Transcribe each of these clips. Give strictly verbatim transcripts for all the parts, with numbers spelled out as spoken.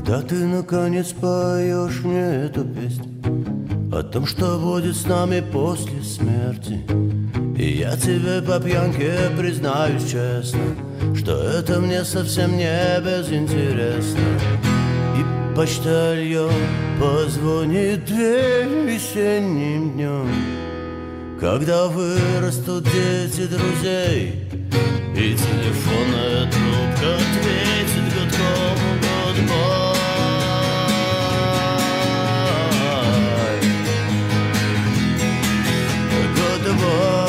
Когда ты наконец поешь мне эту песню о том, что будет с нами после смерти, и я тебе по пьянке признаюсь честно, что это мне совсем не безинтересно. И почтальон позвонит в дверь весенним днем, когда вырастут дети друзей, и телефонная трубка ответит гудком «Goodbye». Goodbye.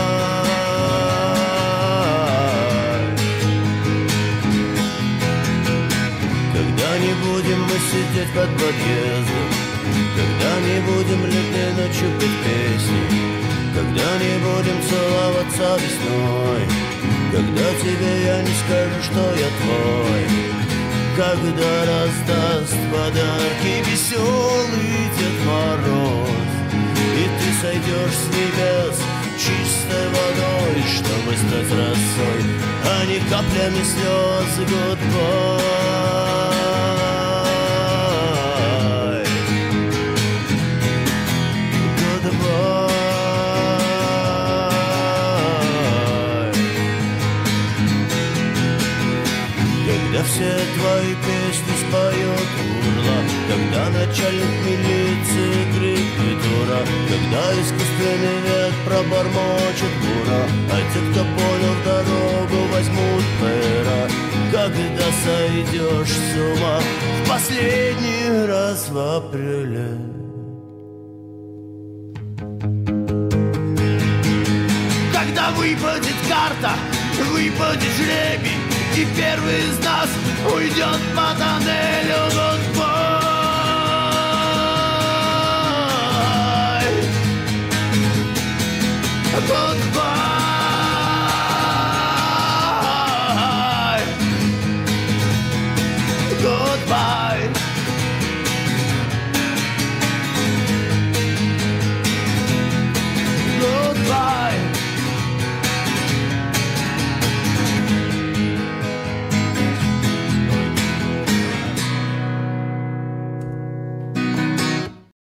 Когда не будем мы сидеть под подъездом, когда не будем летней ночью петь песни, когда не будем целоваться весной, когда тебе я не скажу, что я твой, когда раздаст подарки веселый Дед Мороз, и ты сойдешь с небес чистой водой, чтобы стать росой, а не каплями слез. Goodbye. Когда все твои песни споет урла, когда начальник милиции крикнет ура, когда искусственный век пробормочет бура, а те, кто понял дорогу, возьмут пера, когда сойдешь с ума в последний раз в апреле. Когда выпадет карта, выпадет жребий, и первый из нас уйдет по тоннелю. Goodbye.